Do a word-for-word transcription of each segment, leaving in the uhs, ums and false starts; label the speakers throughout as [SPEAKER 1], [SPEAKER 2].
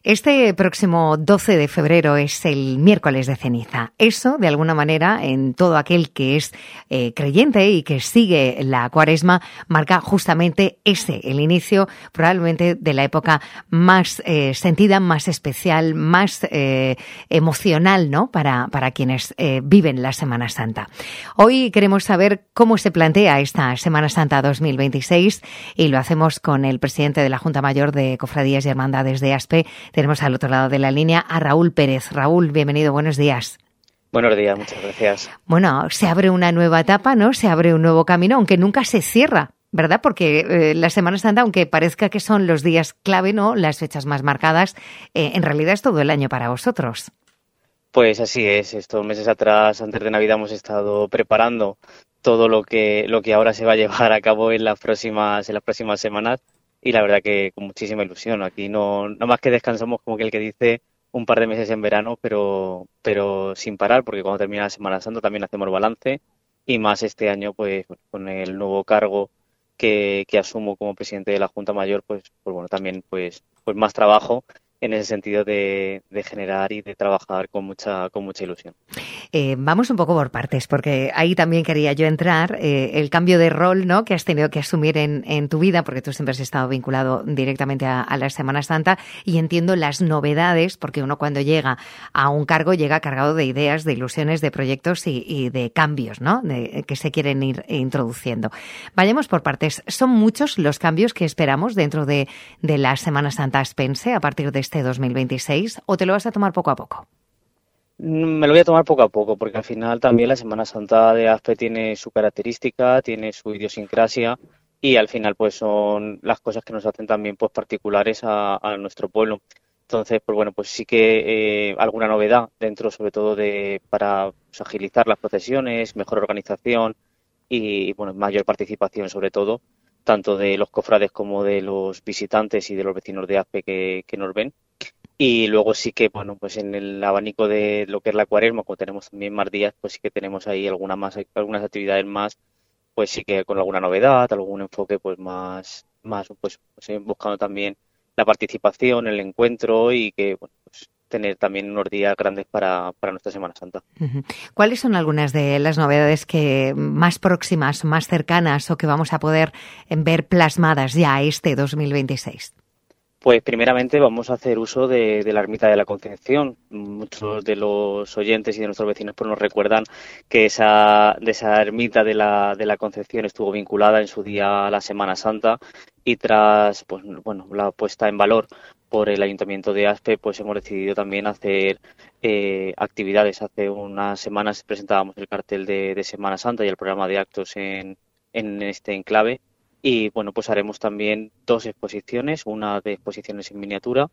[SPEAKER 1] Este próximo doce de febrero es el miércoles de ceniza. Eso, de alguna manera, en todo aquel que es eh, creyente y que sigue la Cuaresma, marca justamente ese, el inicio probablemente de la época más eh, sentida, más especial, más eh, emocional, ¿no? Para, para quienes eh, viven la Semana Santa. Hoy queremos saber cómo se plantea esta Semana Santa dos mil veintiséis y lo hacemos con el presidente de la Junta Mayor de Cofradías y Hermandades de ASPE. Tenemos al otro lado de la línea a Raúl Pérez. Raúl, bienvenido, buenos días.
[SPEAKER 2] Buenos días, muchas gracias.
[SPEAKER 1] Bueno, se abre una nueva etapa, ¿no? Se abre un nuevo camino, aunque nunca se cierra, ¿verdad? Porque eh, la Semana Santa, aunque parezca que son los días clave, ¿no? Las fechas más marcadas, eh, en realidad es todo el año para vosotros.
[SPEAKER 2] Pues así es. Estos meses atrás, antes de Navidad, hemos estado preparando todo lo que lo que ahora se va a llevar a cabo en las próximas en las próximas semanas. Y la verdad que con muchísima ilusión. Aquí no, no más que descansamos, como que el que dice, un par de meses en verano, pero pero sin parar, porque cuando termina la Semana Santa también hacemos balance, y más este año, pues con el nuevo cargo que, que asumo como presidente de la Junta Mayor, pues, pues bueno, también pues, pues más trabajo en ese sentido de, de generar y de trabajar con mucha con mucha ilusión.
[SPEAKER 1] Eh, vamos un poco por partes, porque ahí también quería yo entrar, eh, el cambio de rol, ¿no? Que has tenido que asumir en, en tu vida, porque tú siempre has estado vinculado directamente a, a la Semana Santa, y entiendo las novedades, porque uno cuando llega a un cargo llega cargado de ideas, de ilusiones, de proyectos y, y de cambios, ¿no? De, que se quieren ir introduciendo. Vayamos por partes. ¿Son muchos los cambios que esperamos dentro de, de la Semana Santa aspense a partir de este dos mil veintiséis, o te lo vas a tomar poco a poco?
[SPEAKER 2] Me lo voy a tomar poco a poco, porque al final también la Semana Santa de ASPE tiene su característica, tiene su idiosincrasia, y al final pues son las cosas que nos hacen también pues particulares a, a nuestro pueblo. Entonces, pues bueno, pues sí que eh, alguna novedad dentro, sobre todo de para pues, agilizar las procesiones, mejor organización y bueno, mayor participación sobre todo, tanto de los cofrades como de los visitantes y de los vecinos de ASPE que, que nos ven. Y luego sí que, bueno, pues en el abanico de lo que es la Cuaresma, como tenemos también más días, pues sí que tenemos ahí alguna más, algunas actividades más, pues sí que con alguna novedad, algún enfoque pues más, más pues, pues buscando también la participación, el encuentro y que, bueno, pues tener también unos días grandes para, para nuestra Semana Santa.
[SPEAKER 1] ¿Cuáles son algunas de las novedades que más próximas, más cercanas o que vamos a poder ver plasmadas ya este dos mil veintiséis?
[SPEAKER 2] Pues primeramente vamos a hacer uso de, de la Ermita de la Concepción. Muchos de los oyentes y de nuestros vecinos pues nos recuerdan que esa de esa Ermita de la, de la Concepción estuvo vinculada en su día a la Semana Santa, y tras pues bueno la puesta en valor por el Ayuntamiento de ASPE, pues hemos decidido también hacer eh, actividades. Hace unas semanas presentábamos el cartel de, de Semana Santa y el programa de actos en, en este enclave. Y bueno, pues haremos también dos exposiciones, una de exposiciones en miniatura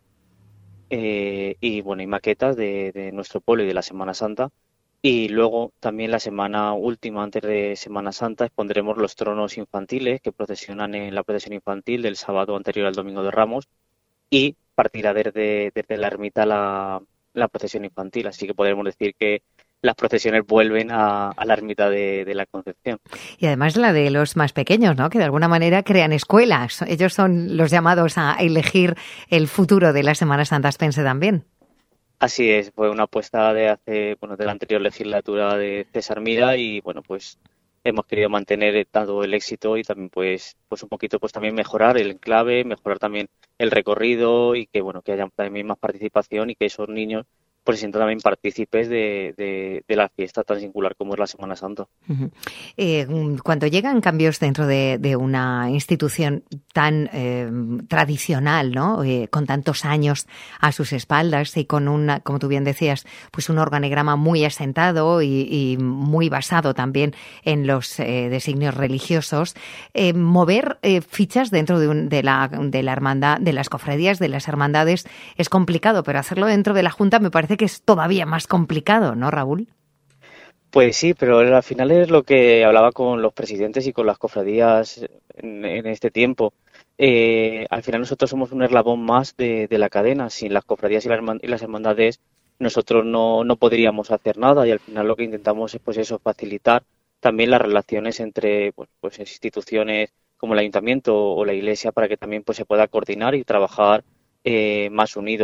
[SPEAKER 2] eh, y bueno y maquetas de, de nuestro pueblo y de la Semana Santa. Y luego también la semana última, antes de Semana Santa, expondremos los tronos infantiles que procesionan en la procesión infantil del sábado anterior al Domingo de Ramos, y partirá desde, desde la ermita la, la procesión infantil. Así que podemos decir que las procesiones vuelven a, a la ermita de, de la Concepción.
[SPEAKER 1] Y además la de los más pequeños, ¿no? Que de alguna manera crean escuelas. Ellos son los llamados a elegir el futuro de la Semana Santa aspense también.
[SPEAKER 2] Así es, fue una apuesta de hace, bueno, de la anterior legislatura de César Mira, y bueno, pues hemos querido mantener dado el éxito y también pues, pues un poquito pues también mejorar el enclave, mejorar también el recorrido, y que bueno, que haya también más participación y que esos niños pues se sientan también partícipes de, de, de la fiesta tan singular como es la Semana Santa.
[SPEAKER 1] Uh-huh. Eh, cuando llegan cambios dentro de, de una institución tan eh, tradicional, ¿no? Eh, con tantos años a sus espaldas y con una, como tú bien decías, pues un organigrama muy asentado y, y muy basado también en los eh, designios religiosos, eh, mover eh, fichas dentro de, un, de la de la hermandad, de las cofradías, de las hermandades es complicado, pero hacerlo dentro de la Junta me parece que es todavía más complicado, ¿no, Raúl?
[SPEAKER 2] Pues sí, pero al final es lo que hablaba con los presidentes y con las cofradías en, en este tiempo. Eh, al final nosotros somos un eslabón más de, de la cadena. Sin las cofradías y las, y las hermandades nosotros no, no podríamos hacer nada, y al final lo que intentamos es pues eso, facilitar también las relaciones entre pues, pues instituciones como el Ayuntamiento o la Iglesia, para que también pues se pueda coordinar y trabajar eh, más unidos.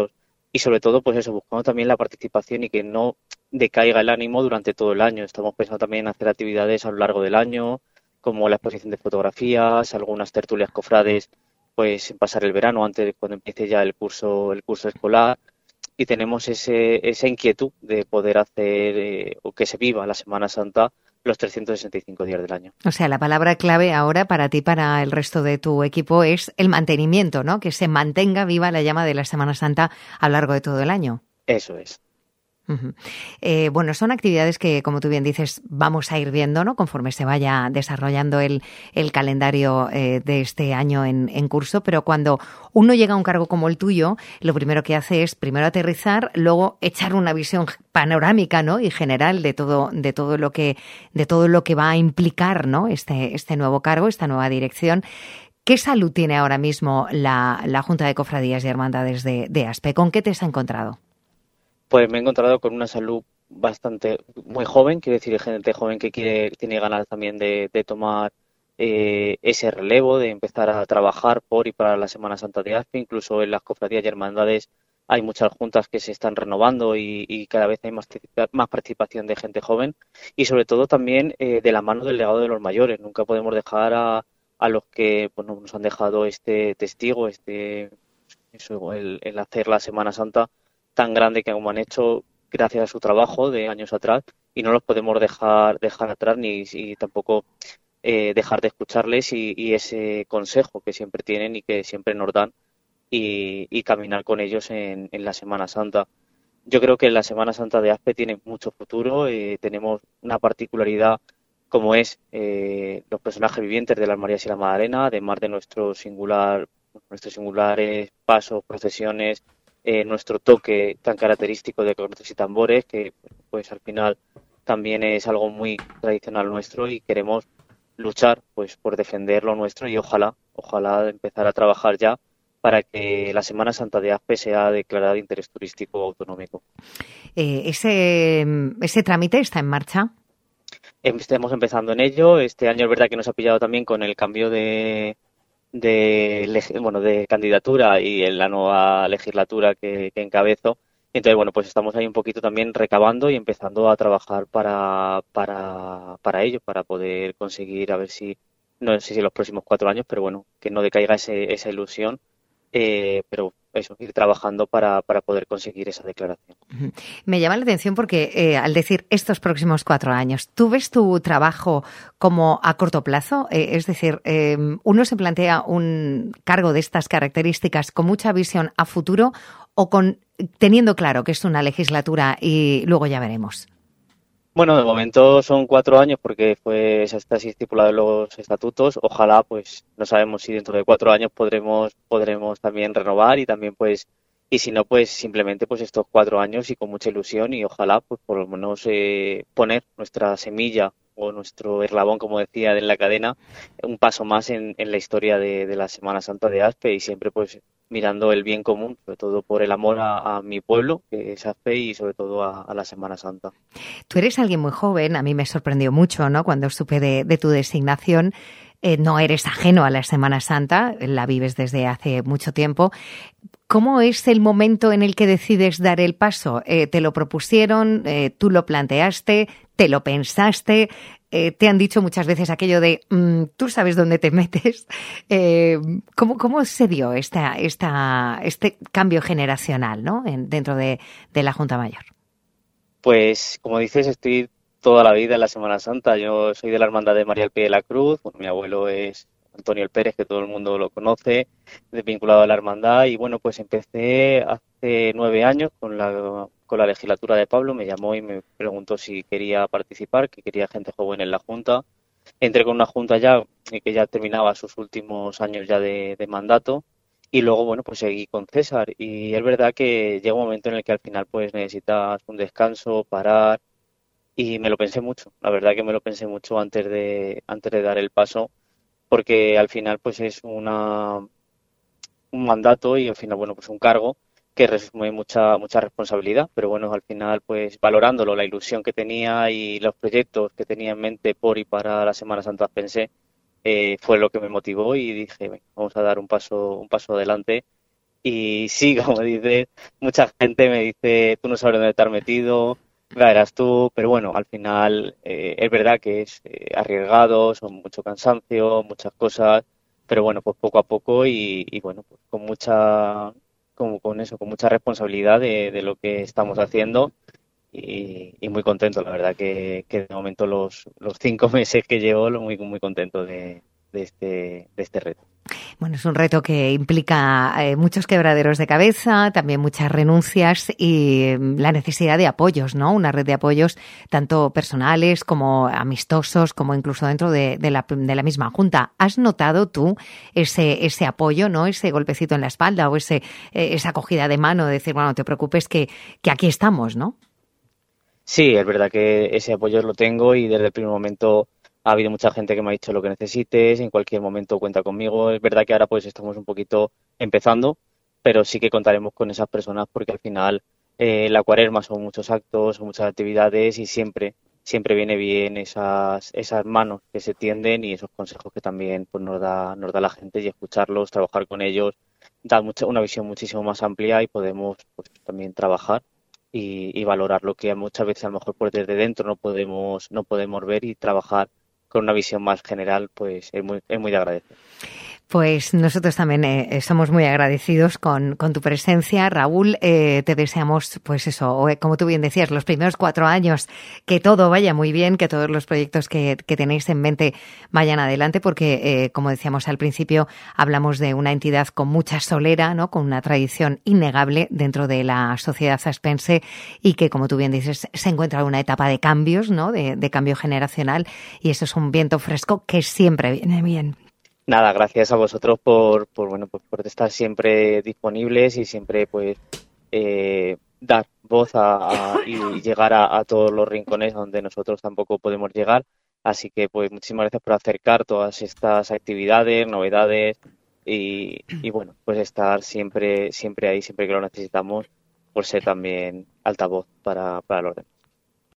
[SPEAKER 2] y sobre todo, pues eso, buscando también la participación y que no decaiga el ánimo durante todo el año. Estamos pensando también en hacer actividades a lo largo del año, como la exposición de fotografías, algunas tertulias cofrades, pues en pasar el verano antes de cuando empiece ya el curso, el curso escolar. Y tenemos ese, esa inquietud de poder hacer eh, o que se viva la Semana Santa los trescientos sesenta y cinco días del año.
[SPEAKER 1] O sea, la palabra clave ahora para ti, para el resto de tu equipo, es el mantenimiento, ¿no? Que se mantenga viva la llama de la Semana Santa a lo largo de todo el año.
[SPEAKER 2] Eso es.
[SPEAKER 1] Uh-huh. Eh, bueno, son actividades que, como tú bien dices, vamos a ir viendo, ¿no? Conforme se vaya desarrollando el, el calendario eh, de este año en, en curso, pero cuando uno llega a un cargo como el tuyo, lo primero que hace es primero aterrizar, luego echar una visión panorámica, ¿no? Y general de todo, de todo lo que, de todo lo que va a implicar, ¿no? Este, este nuevo cargo, esta nueva dirección. ¿Qué salud tiene ahora mismo la, la Junta de Cofradías y Hermandades de, de ASPE? ¿Con qué te has encontrado?
[SPEAKER 2] Pues me he encontrado con una salud bastante muy joven, quiero decir, gente joven que quiere, tiene ganas también de, de tomar eh, ese relevo, de empezar a trabajar por y para la Semana Santa de ASPE. Incluso en las cofradías y hermandades hay muchas juntas que se están renovando y, y cada vez hay más, más participación de gente joven y sobre todo también eh, de la mano del legado de los mayores. Nunca podemos dejar a, a los que pues, nos han dejado este testigo, este eso, el, el hacer la Semana Santa tan grande que como han hecho gracias a su trabajo de años atrás y no los podemos dejar dejar atrás ni y tampoco eh, dejar de escucharles y, y ese consejo que siempre tienen y que siempre nos dan y, y caminar con ellos en, en la Semana Santa. Yo creo que la Semana Santa de ASPE tiene mucho futuro, eh, tenemos una particularidad como es eh, los personajes vivientes de las Marías y la Magdalena, además de nuestro singular, nuestros singulares pasos, procesiones, eh, nuestro toque tan característico de cornetas y tambores, que pues al final también es algo muy tradicional nuestro y queremos luchar pues por defender lo nuestro y ojalá, ojalá empezar a trabajar ya para que la Semana Santa de ASPE sea declarada de interés turístico autonómico.
[SPEAKER 1] Eh, ese, ¿Ese trámite está en marcha?
[SPEAKER 2] Estamos empezando en ello. Este año es verdad que nos ha pillado también con el cambio de, de bueno de candidatura y en la nueva legislatura que, que encabezo. Entonces, bueno, pues estamos ahí un poquito también recabando y empezando a trabajar para, para, para ello, para poder conseguir, a ver si, no sé si en los próximos cuatro años, pero bueno, que no decaiga ese, esa ilusión, eh, pero eso, ir trabajando para, para poder conseguir esa declaración.
[SPEAKER 1] Me llama la atención porque eh, al decir estos próximos cuatro años, ¿tú ves tu trabajo como a corto plazo? Eh, es decir, eh, ¿uno se plantea un cargo de estas características con mucha visión a futuro o con teniendo claro que es una legislatura y luego ya veremos?
[SPEAKER 2] Bueno, de momento son cuatro años porque fue está así estipulado en los estatutos. Ojalá, pues, no sabemos si dentro de cuatro años podremos podremos también renovar y también, pues, y si no, pues simplemente pues estos cuatro años y con mucha ilusión y ojalá, pues, por lo menos eh, poner nuestra semilla o nuestro eslabón, como decía, en la cadena, un paso más en, en la historia de, de la Semana Santa de ASPE y siempre, pues, mirando el bien común, sobre todo por el amor a, a mi pueblo, que es ASPE, y sobre todo a, a la Semana Santa.
[SPEAKER 1] Tú eres alguien muy joven, a mí me sorprendió mucho, ¿no? Cuando supe de, de tu designación. Eh, no eres ajeno a la Semana Santa, la vives desde hace mucho tiempo. ¿Cómo es el momento en el que decides dar el paso? Eh, ¿Te lo propusieron? Eh, ¿Tú lo planteaste? ¿Te lo pensaste? Eh, ¿Te han dicho muchas veces aquello de mmm, tú sabes dónde te metes? Eh, ¿cómo, ¿Cómo se dio esta, esta, este cambio generacional, ¿no? en, dentro de, de la Junta Mayor?
[SPEAKER 2] Pues, como dices, estoy toda la vida en la Semana Santa. Yo soy de la Hermandad de María el Pie de la Cruz. Bueno, mi abuelo es Antonio el Pérez, que todo el mundo lo conoce, vinculado a la hermandad. Y bueno, pues empecé hace nueve años con la, con la legislatura de Pablo. Me llamó y me preguntó si quería participar, que quería gente joven en la Junta. Entré con una Junta ya que ya terminaba sus últimos años ya de, de mandato. Y luego, bueno, pues seguí con César. Y es verdad que llega un momento en el que al final pues necesitas un descanso, parar. Y me lo pensé mucho. La verdad que me lo pensé mucho antes de, antes de dar el paso. Porque al final pues es una, un mandato y al final, bueno, pues un cargo que resume mucha, mucha responsabilidad. Pero bueno, al final pues valorándolo, la ilusión que tenía y los proyectos que tenía en mente por y para la Semana Santa, pensé, eh, fue lo que me motivó y dije, venga, vamos a dar un paso, un paso adelante Y sí, como dices, mucha gente me dice, tú no sabes dónde te has metido, verás tú, pero bueno, al final eh, es verdad que es eh, arriesgado, son mucho cansancio, muchas cosas, pero bueno, pues poco a poco y, y bueno, pues con mucha, como con eso, con mucha responsabilidad de, de lo que estamos haciendo y, y muy contento, la verdad que, que de momento los, los cinco meses que llevo, muy, muy contento de, de este, de este reto.
[SPEAKER 1] Bueno, es un reto que implica eh, muchos quebraderos de cabeza, también muchas renuncias y eh, la necesidad de apoyos, ¿no? Una red de apoyos tanto personales como amistosos, como incluso dentro de, de, la, de la misma junta. ¿Has notado tú ese, ese apoyo, ¿no? Ese golpecito en la espalda o ese, eh, esa acogida de mano de decir, bueno, no te preocupes que, que aquí estamos, ¿no?
[SPEAKER 2] Sí, es verdad que ese apoyo lo tengo y desde el primer momento ha habido mucha gente que me ha dicho lo que necesites, en cualquier momento cuenta conmigo. Es verdad que ahora pues estamos un poquito empezando, pero sí que contaremos con esas personas porque al final eh, la cuaresma son muchos actos, son muchas actividades y siempre, siempre viene bien esas, esas manos que se tienden y esos consejos que también pues nos da, nos da la gente y escucharlos, trabajar con ellos, da mucha, una visión muchísimo más amplia y podemos pues también trabajar y, y valorar lo que muchas veces a lo mejor pues desde dentro no podemos, no podemos ver y trabajar con una visión más general, pues es muy, es muy de agradecer.
[SPEAKER 1] Pues nosotros también eh, somos muy agradecidos con, con tu presencia, Raúl. Eh, te deseamos, pues eso, como tú bien decías, los primeros cuatro años, que todo vaya muy bien, que todos los proyectos que, que tenéis en mente vayan adelante, porque, eh, como decíamos al principio, hablamos de una entidad con mucha solera, ¿no? Con una tradición innegable dentro de la sociedad zaspense y que, como tú bien dices, se encuentra en una etapa de cambios, ¿no? De, de cambio generacional y eso es un viento fresco que siempre viene bien.
[SPEAKER 2] Nada, gracias a vosotros por, por bueno, pues por estar siempre disponibles y siempre pues eh, dar voz a, a, y llegar a, a todos los rincones donde nosotros tampoco podemos llegar. Así que pues muchísimas gracias por acercar todas estas actividades, novedades y, y bueno, pues estar siempre, siempre ahí, siempre que lo necesitamos, por ser también altavoz para, para los demás.